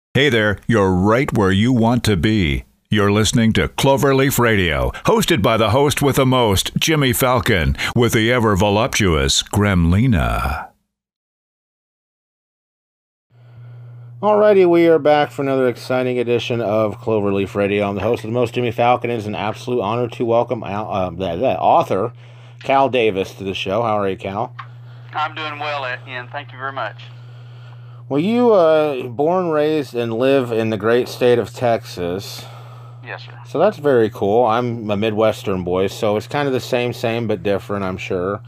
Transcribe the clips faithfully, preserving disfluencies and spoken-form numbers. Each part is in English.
Hey there, you're right where you want to be. You're listening to Cloverleaf Radio, hosted by the host with the most, Jimmy Falcon, with the ever-voluptuous Gremlina. Alrighty, we are back for another exciting edition of Cloverleaf Radio. I'm the host of the most, Jimmy Falcon. It is an absolute honor to welcome Al, uh, the, the author, Cal Davis, to the show. How are you, Cal? I'm doing well, Ian. Thank you very much. Well, you uh, born, raised, and live in the great state of Texas. Yes, sir. So that's very cool. I'm a Midwestern boy, so it's kind of the same, same, but different, I'm sure.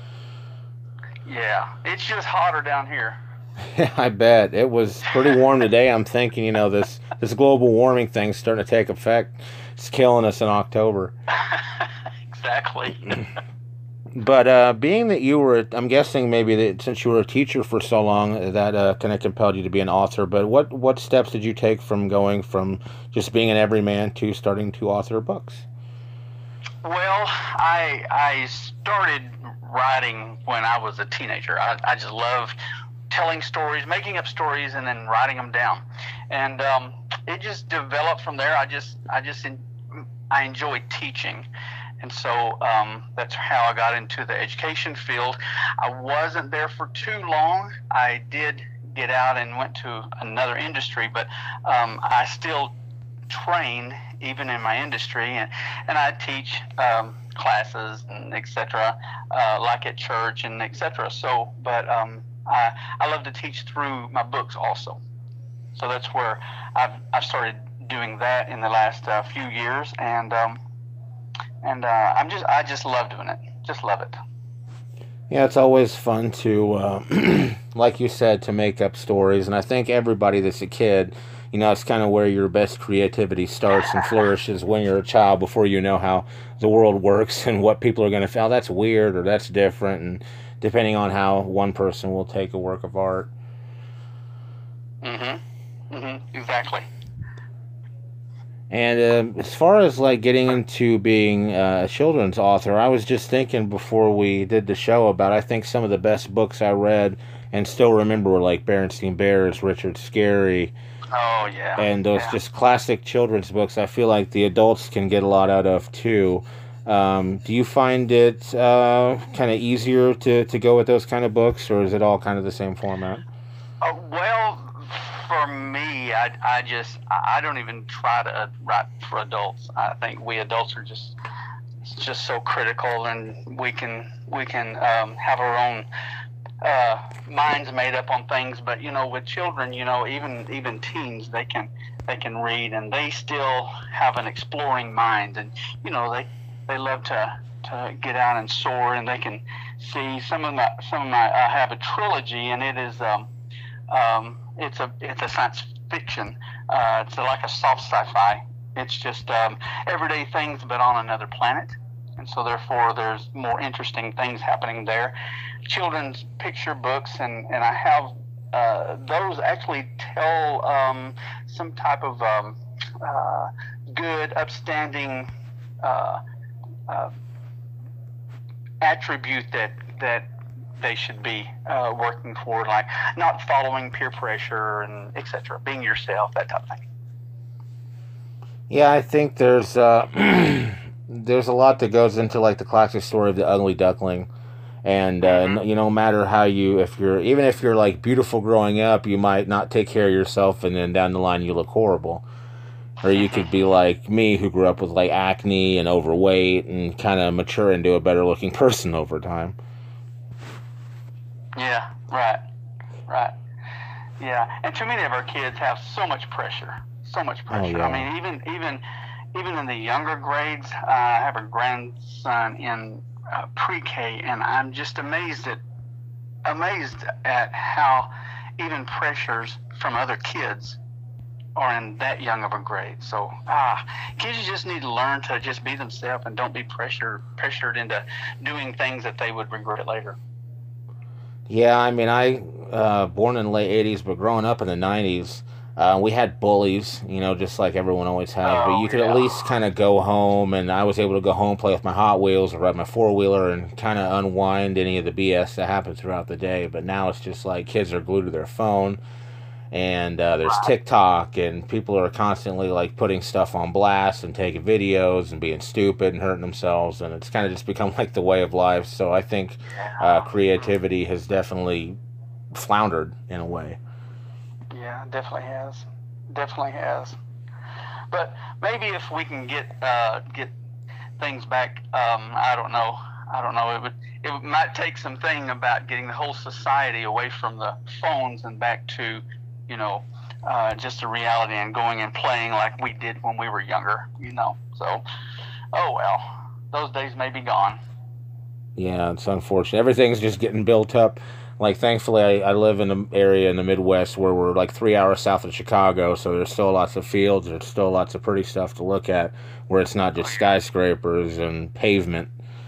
Yeah, it's just hotter down here. Yeah, I bet. It was pretty warm today. I'm thinking, you know, this, this global warming thing's starting to take effect. It's killing us in October. Exactly. But uh, being that you were, I'm guessing maybe that since you were a teacher for so long, that uh, kind of compelled you to be an author. But what, what steps did you take from going from just being an everyman to starting to author books? Well, I I started writing when I was a teenager. I, I just loved telling stories, making up stories, and then writing them down. And um, it just developed from there. I just I just in, I enjoyed teaching. And so um, that's how I got into the education field. I wasn't there for too long. I did get out and went to another industry, but um, I still train even in my industry, and, and I teach um, classes and et cetera, uh, like at church and et cetera. So, but um, I, I love to teach through my books also. So that's where I've, I've started doing that in the last uh, few years, and um, And uh, I'm just, I just love doing it. Just love it. Yeah, it's always fun to, uh, like you said, to make up stories. And I think everybody that's a kid, you know, it's kind of where your best creativity starts and flourishes when you're a child, before you know how the world works and what people are going to feel. Oh, that's weird or that's different. And depending on how one person will take a work of art. Mm-hmm. Mm-hmm. Exactly. And uh, as far as like getting into being uh, a children's author, I was just thinking before we did the show about, I think some of the best books I read and still remember were like Berenstain Bears, Richard Scarry. Oh, yeah. And those yeah. just classic children's books I feel like the adults can get a lot out of too. Um, do you find it uh, kind of easier to, to go with those kind of books, or is it all kind of the same format? Uh, well, for me, I, I just, I don't even try to write for adults. I think we adults are just, just so critical, and we can, we can um, have our own uh, minds made up on things. But, you know, with children, you know, even, even teens, they can, they can read, and they still have an exploring mind. And, you know, they, they love to, to get out and soar, and they can see some of my, some of my, I have a trilogy, and it is, um, um, It's a it's a science fiction. Uh, it's like a soft sci-fi. It's just um, everyday things, but on another planet, and so therefore there's more interesting things happening there. Children's picture books, and and I have uh, those actually tell um, some type of um, uh, good, upstanding uh, uh, attribute that that. they should be uh, working for, like not following peer pressure and et cetera, being yourself, that type of thing. Yeah, I think there's uh, there's a lot that goes into like the classic story of the ugly duckling, and uh, mm-hmm. you know, no matter how you, if you're even if you're like beautiful growing up, you might not take care of yourself, and then down the line you look horrible. Or you could be like me, who grew up with like acne and overweight, and kind of mature into a better looking person over time. Yeah, right, right. Yeah, and too many of our kids have so much pressure, so much pressure. Oh, yeah. I mean, even even even in the younger grades, uh, I have a grandson in uh, pre-K, and I'm just amazed at amazed at how even pressures from other kids are in that young of a grade. So, ah, kids just need to learn to just be themselves and don't be pressured pressured into doing things that they would regret later. Yeah, I mean, I uh, born in the late eighties, but growing up in the nineties, uh, we had bullies, you know, just like everyone always has. Oh, but you could yeah. at least kind of go home, and I was able to go home, play with my Hot Wheels, or ride my four-wheeler, and kind of unwind any of the B S that happened throughout the day. But now it's just like kids are glued to their phone, and uh, there's TikTok, and people are constantly like putting stuff on blast and taking videos and being stupid and hurting themselves, and it's kind of just become like the way of life. So I think uh, creativity has definitely floundered in a way. Yeah, definitely has. Definitely has. But maybe if we can get uh, get things back, um, I don't know. I don't know. It would. It might take some thing about getting the whole society away from the phones and back to, you know, uh, just a reality and going and playing like we did when we were younger. You know. So, oh well, those days may be gone. Yeah, it's unfortunate. Everything's just getting built up. Like, thankfully, I, I live in an area in the Midwest where we're like three hours south of Chicago, so there's still lots of fields, there's still lots of pretty stuff to look at, where it's not just skyscrapers and pavement.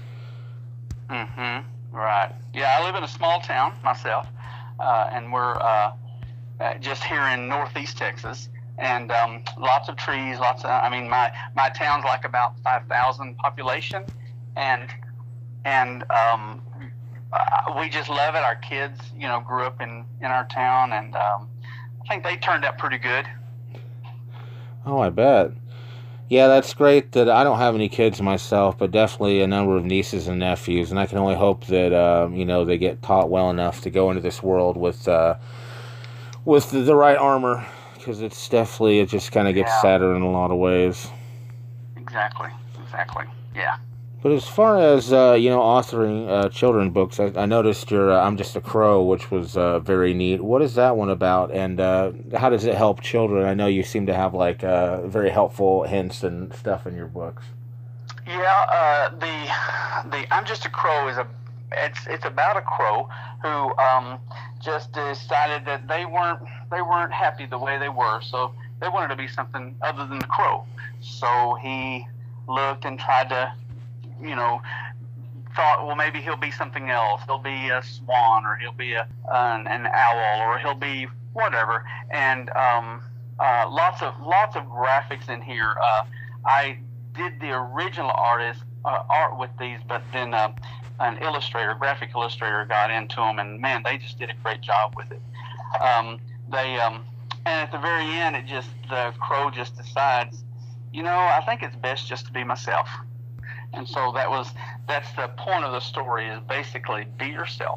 Mm-hmm. Right. Yeah, I live in a small town myself, uh, and we're uh, just here in northeast Texas, and um, lots of trees, lots of, I mean, my, my town's like about five thousand population, and, and, um, Uh, we just love it. Our kids, you know, grew up in, in our town, and um, I think they turned out pretty good. Oh, I bet. Yeah, that's great that I don't have any kids myself, but definitely a number of nieces and nephews, and I can only hope that, uh, you know, they get taught well enough to go into this world with uh, with the, the right armor, because it's definitely, it just kind of gets Yeah. sadder in a lot of ways. Exactly. Exactly. Yeah. But as far as, uh, you know, authoring uh, children books, I, I noticed your uh, I'm Just a Crow, which was uh, very neat. What is that one about, and uh, how does it help children? I know you seem to have, like, uh, very helpful hints and stuff in your books. Yeah, uh, the the I'm Just a Crow is a it's it's about a crow who um, just decided that they weren't they weren't happy the way they were, so they wanted to be something other than the crow. So he looked and tried to, you know, thought, well, maybe he'll be something else. He'll be a swan, or he'll be a an, an owl, or he'll be whatever. And um, uh, lots of lots of graphics in here. Uh, I did the original artist uh, art with these, but then uh, an illustrator, graphic illustrator, got into them, and man, they just did a great job with it. Um, they um, and at the very end, it just the crow just decides, you know, I think it's best just to be myself. And so that was, that's the point of the story, is basically be yourself.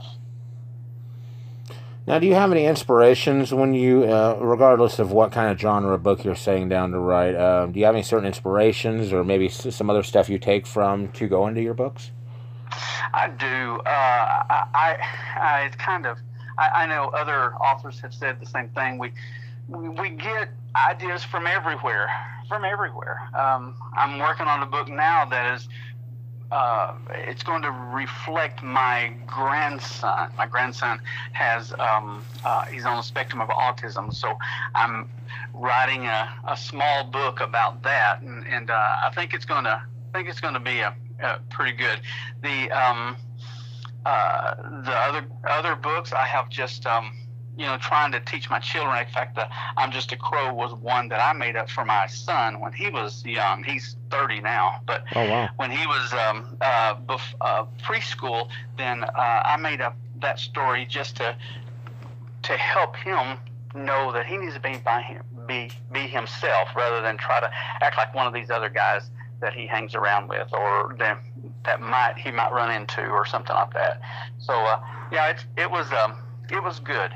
Now, do you have any inspirations when you, uh, regardless of what kind of genre book you're setting down to write, uh, do you have any certain inspirations or maybe some other stuff you take from to go into your books? I do. Uh, I, I, I, it's kind of, I, I know other authors have said the same thing. We, we, we get ideas from everywhere, from everywhere. Um, I'm working on a book now that is, uh, it's going to reflect my grandson. My grandson has, um, uh, he's on the spectrum of autism, so I'm writing a, a small book about that, and, and uh, I think it's going to, I think it's going to be a, a pretty good. The, um, uh, the other other books I have just, um, you know, trying to teach my children. In fact, the I'm Just a Crow was one that I made up for my son when he was young. He's thirty now, but oh, wow. when he was um, uh, bef- uh, preschool, then uh, I made up that story just to to help him know that he needs to be by him, be be himself, rather than try to act like one of these other guys that he hangs around with, or that that might he might run into, or something like that. So uh, yeah, it's it was um, it was good.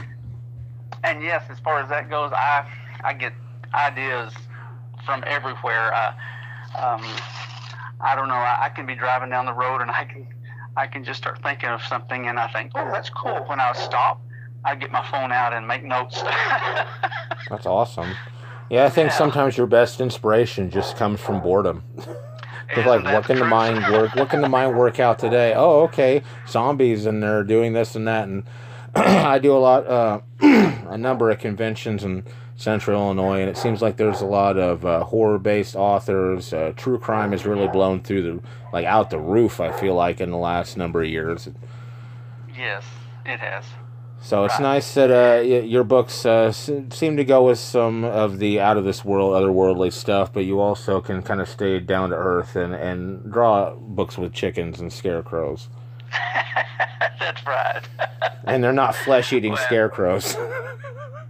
And yes, as far as that goes, I I get ideas from everywhere. Uh, um, I don't know. I, I can be driving down the road and I can I can just start thinking of something, and I think, oh, that's cool. When I stop, I get my phone out and make notes. That's awesome. Yeah, I think Yeah. sometimes your best inspiration just comes from boredom. It's Isn't like, that what can the true? mind work? What can the mind work out today? Oh, okay, zombies, and they're doing this and that. And I do a lot, uh, a number of conventions in Central Illinois, and it seems like there's a lot of uh, horror-based authors. Uh, true crime has really blown through the, like, out the roof, I feel like, in the last number of years. Yes, it has. So it's Right. nice that uh, y- your books uh, s- seem to go with some of the out-of-this-world, otherworldly stuff, but you also can kind of stay down to earth and, and draw books with chickens and scarecrows. That's right. And they're not flesh-eating Well. scarecrows.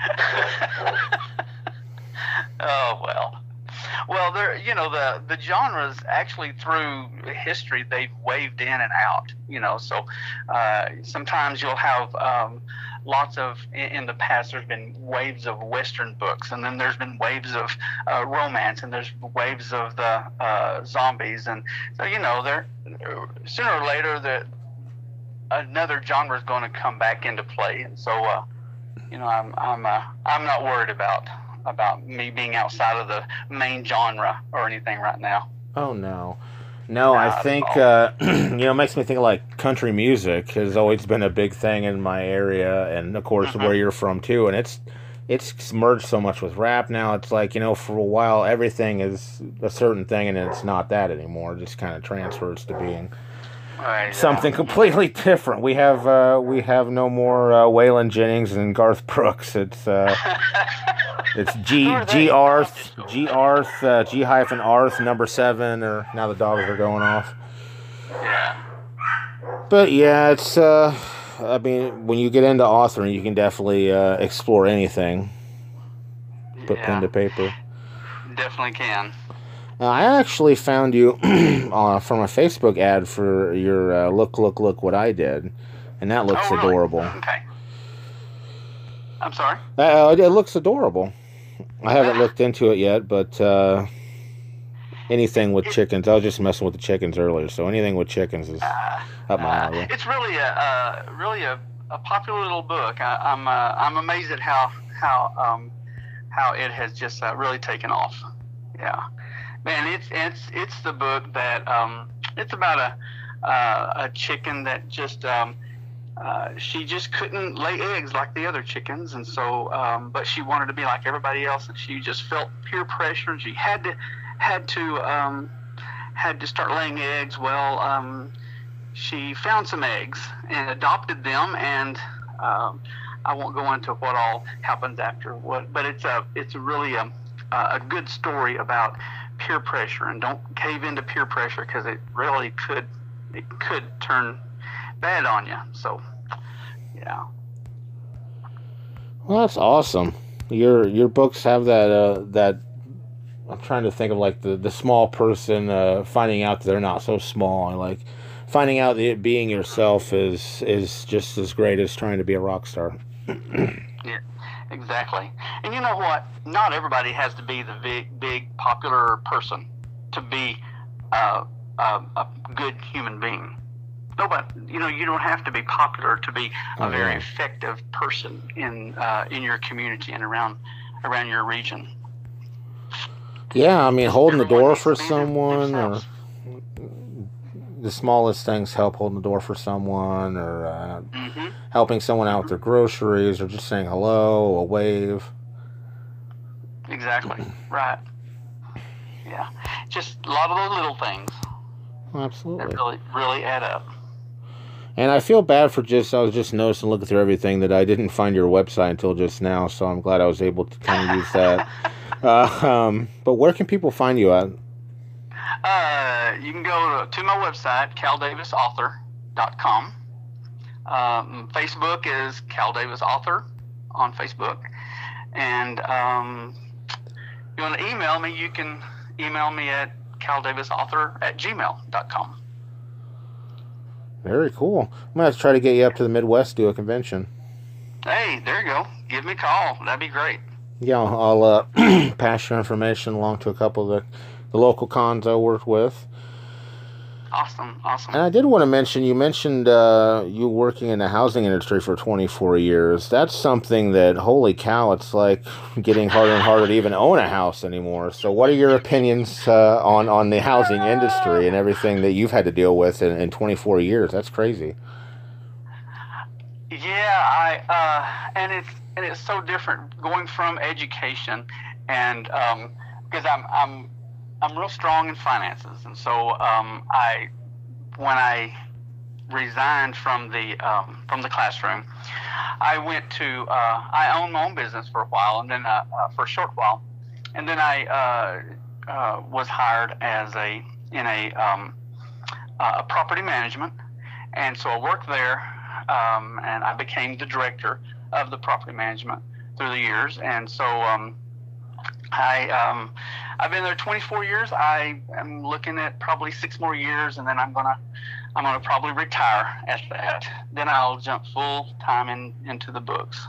Oh well. Well, there, you know, the the genres actually through history they've waved in and out. You know, so uh, sometimes you'll have um, lots of in, in the past. There's been waves of Western books, and then there's been waves of uh, romance, and there's waves of the uh, zombies, and so you know, there sooner or later the another genre is going to come back into play, and so uh, you know, I'm I'm uh, I'm not worried about. about me being outside of the main genre or anything right now. Oh, no. No, I think, uh, you know, it makes me think of, like, country music has always been a big thing in my area, and, of course, mm-hmm. where you're from, too, and it's it's merged so much with rap now. It's like, you know, for a while, everything is a certain thing, and it's not that anymore. It just kind of transfers to being right, something yeah. completely different. We have uh, we have no more uh, Waylon Jennings and Garth Brooks. It's... Uh, It's G G Arth G Arth uh, G hyphen Arth number seven, or now the dogs are going off. Yeah. But yeah, it's uh, I mean, when you get into authoring, you can definitely uh, explore anything. Put yeah. pen to paper. Definitely can. Uh, I actually found you uh, from a Facebook ad for your uh, look look look what I did, and that looks oh, really? adorable. Okay. I'm sorry? Uh, it looks adorable. I haven't looked into it yet, but uh, anything with chickens. I was just messing with the chickens earlier, so anything with chickens is uh, up my alley. Uh, it's really a uh, really a, a popular little book. I, I'm uh, I'm amazed at how how um, how it has just uh, really taken off. Yeah, man, it's it's it's the book that um, it's about a uh, a chicken that just. Um, Uh, she just couldn't lay eggs like the other chickens, and so, um, but she wanted to be like everybody else, and she just felt peer pressure, and she had to, had to, um, had to start laying eggs. Well, um, she found some eggs and adopted them, and um, I won't go into what all happens after what, but it's a, it's a really a, a good story about peer pressure, and don't cave into peer pressure because it really could, it could turn bad on you. So yeah. Well, that's awesome. Your your books have that uh, that I'm trying to think of, like the, the small person uh, finding out that they're not so small, and like finding out that being yourself is is just as great as trying to be a rock star. Yeah, exactly. And you know what? Not everybody has to be the big big popular person to be uh, a, a good human being. No, but you know, you don't have to be popular to be a oh, very yeah. effective person in uh, in your community and around around your region. Yeah, I mean, holding Everyone the door for someone, or the smallest things help holding the door for someone, or uh, mm-hmm. helping someone out with their groceries, or just saying hello, a wave. Exactly. Right. Yeah. Just a lot of those little things. Absolutely. That really, really add up. And I feel bad for just, I was just noticing, looking through everything, that I didn't find your website until just now, so I'm glad I was able to kind of use that. Uh, um, but where can people find you at? Uh, you can go to, to my website, cal davis author dot com. Um, Facebook is Cal Davis Author on Facebook. And um, if you want to email me, you can email me at cal davis author at gmail dot com. Very cool. I'm going to have to try to get you up to the Midwest to do a convention. Hey, there you go. Give me a call. That'd be great. Yeah, I'll uh, pass your information along to a couple of the, the local cons I work with. Awesome, awesome. And I did want to mention, you mentioned uh, you working in the housing industry for twenty-four years. That's something that, holy cow, it's like getting harder and harder to even own a house anymore. So what are your opinions uh, on, on the housing industry and everything that you've had to deal with in, in twenty-four years? That's crazy. Yeah, I uh, and it's and it's so different going from education, and um, because I'm I'm I'm real strong in finances, and so um, I when I resigned from the um, from the classroom, I went to uh, I owned my own business for a while, and then uh, uh, for a short while, and then I uh, uh, was hired as a in a um, uh, property management, and so I worked there. Um, and I became the director of the property management through the years, and so um, I um, I've been there twenty-four years. I am looking at probably six more years, and then I'm gonna I'm gonna probably retire at that. Then I'll jump full time in into the books.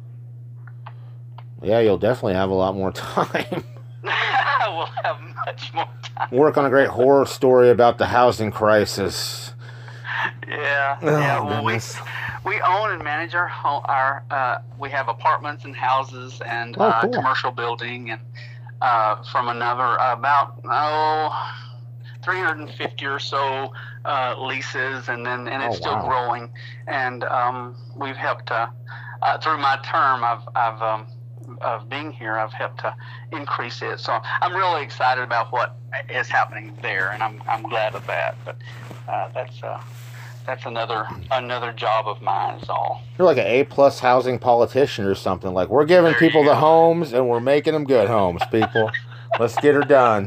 Yeah, you'll definitely have a lot more time. We'll have much more time. Work on a great horror story about the housing crisis. Yeah, Oh, yeah. Well, we goodness. we own and manage our home, our uh, we have apartments and houses and Oh, uh, cool. commercial building, and uh, from another about oh three hundred fifty or so uh, leases, and then and it's Oh, still wow. growing. And um, we've helped uh, uh, through my term. I've I've um, of being here, I've helped to increase it. So I'm really excited about what is happening there, and I'm I'm glad of that. But uh, that's uh, that's another another job of mine. Is all. You're like an A-plus housing politician or something. Like, we're giving There people you the go. homes, and we're making them good homes, people. Let's get her done.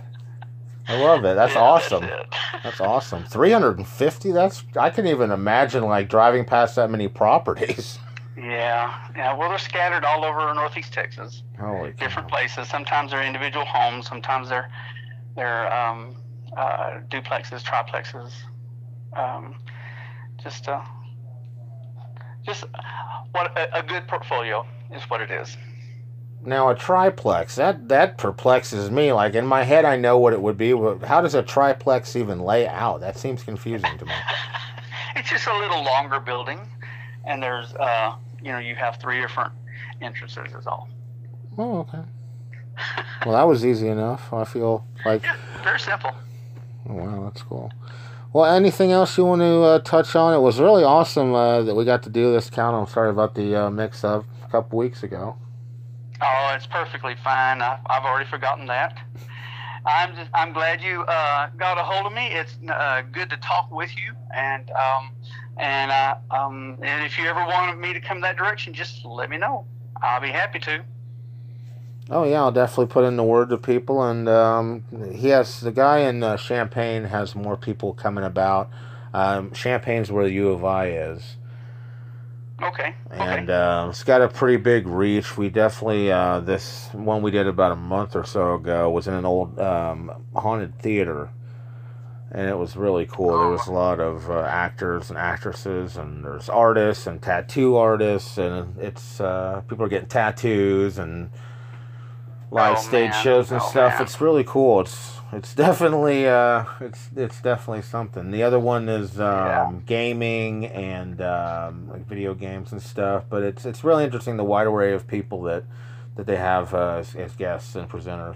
I love it. That's Yeah, awesome. That's it. That's awesome. three hundred fifty? That's, I couldn't even imagine, like, driving past that many properties. Yeah, yeah. Well, they're scattered all over Northeast Texas, Holy cow. different places. Sometimes they're individual homes. Sometimes they're they're um, uh, duplexes, triplexes. Um, just uh, just what a, a good portfolio is what it is. Now, a triplex, that, that perplexes me. Like, in my head, I know what it would be, but how does a triplex even lay out? That seems confusing to me. It's just a little longer building, and there's uh, you know, you have three different entrances. Is all. Oh, okay. Well, that was easy enough. I feel like... Yeah, very simple. Oh, wow, that's cool. Well, anything else you want to uh, touch on? It was really awesome uh, that we got to do this count. I'm sorry about the uh, mix-up a couple weeks ago. Oh, it's perfectly fine. I've, I've already forgotten that. I'm just I'm glad you uh, got a hold of me. It's uh, good to talk with you, and um, and uh, um, and if you ever wanted me to come that direction, just let me know. I'll be happy to. Oh, yeah, I'll definitely put in the word to people. And um, he has, the guy in uh, Champaign has more people coming about. Um, Champaign's where the U of I is. Okay. And okay. uh, it's got a pretty big reach. We definitely, uh, this one we did about a month or so ago was in an old um, haunted theater. And it was really cool. There was a lot of uh, actors and actresses, and there's artists and tattoo artists, and it's uh, people are getting tattoos and live Oh, stage man. shows and Oh, stuff. man. It's really cool. It's it's definitely uh, it's it's definitely something. The other one is um, Yeah. gaming and um, like video games and stuff. But it's it's really interesting, the wide array of people that that they have uh, as, as guests and presenters.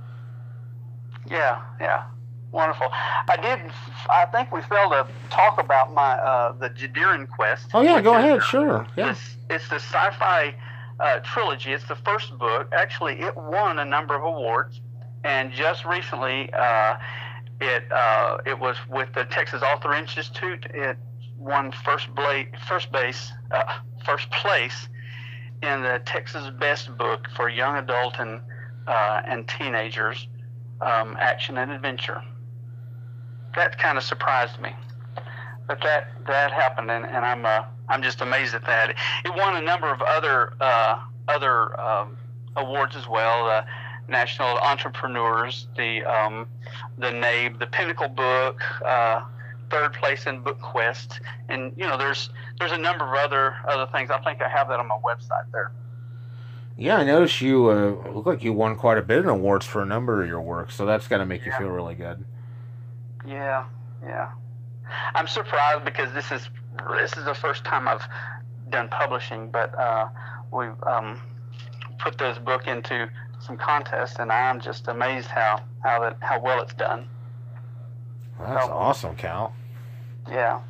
Yeah. Yeah. Wonderful. I did. I think we failed to talk about my uh, the Jadirin Quest. Oh yeah, which go is- ahead. Sure. Yeah. It's, it's the sci-fi uh, trilogy. It's the first book. Actually, it won a number of awards, and just recently, uh, it uh, it was with the Texas Author Institute. It won first bla- first base uh, first place in the Texas Best Book for young adult and uh, and teenagers, um, action and adventure. That kind of surprised me, but that that happened, and, and I'm uh, I'm just amazed at that. It won a number of other uh, other um, awards as well. The National Entrepreneurs, the um, the N A B, the Pinnacle Book, uh, third place in Book Quest, and you know there's there's a number of other other things. I think I have that on my website there. Yeah, I noticed you uh, look like you won quite a bit of awards for a number of your work, so that's got to make you Yeah. feel really good. Yeah, yeah. I'm surprised because this is this is the first time I've done publishing, but uh, we've um, put this book into some contests, and I'm just amazed how how that how well it's done. That's Oh. awesome, Cal. Yeah.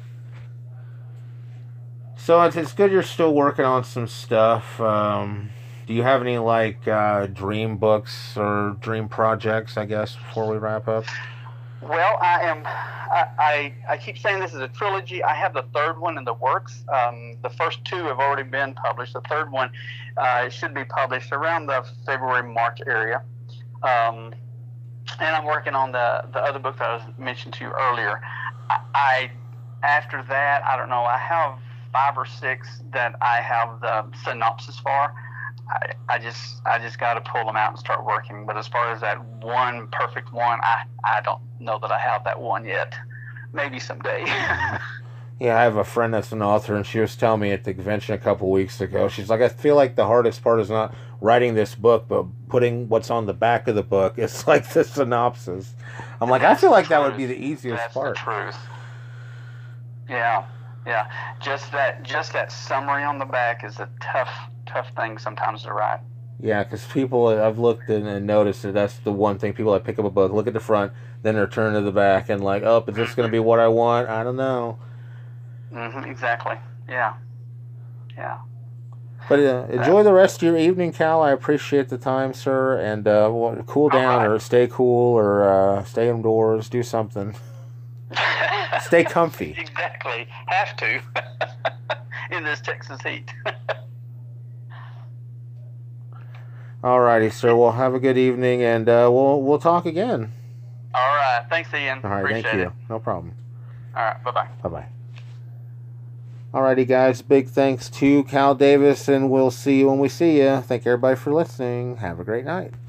So it's, it's good you're still working on some stuff. Um, do you have any like uh, dream books or dream projects, I guess, before we wrap up? Well, I am. I, I I keep saying this is a trilogy. I have the third one in the works. Um, the first two have already been published. The third one uh, should be published around the February March area. Um, and I'm working on the the other book that I was mentioned to you earlier. I, I after that, I don't know. I have five or six that I have the synopsis for. I, I just I just got to pull them out and start working. But as far as that one perfect one, I, I don't know that I have that one yet. Maybe someday. Yeah, I have a friend that's an author, and she was telling me at the convention a couple weeks ago, she's like, I feel like the hardest part is not writing this book, but putting what's on the back of the book. It's like the synopsis. I'm like, That's I feel like the that would truth. be the easiest That's part. the truth. Yeah, yeah. Just that, just that summary on the back is a tough, tough thing sometimes to write. Yeah, because people, I've looked and, and noticed that that's the one thing. People that pick up a book, look at the front, then they're turned to the back, and like, oh, is this going to be what I want? I don't know. Mm-hmm, exactly. Yeah. Yeah. But uh, enjoy the rest of your evening, Cal. I appreciate the time, sir. And uh, well, cool down right. or stay cool or uh, stay indoors. Do something. Stay comfy. Exactly. Have to. In this Texas heat. All righty, sir. Well, have a good evening, and uh, we'll we'll talk again. All right. Thanks, Ian. All right, Appreciate thank you. it. No problem. All right. Bye-bye. Bye-bye. Alrighty, guys. Big thanks to Cal Davis, and we'll see you when we see you. Thank everybody for listening. Have a great night.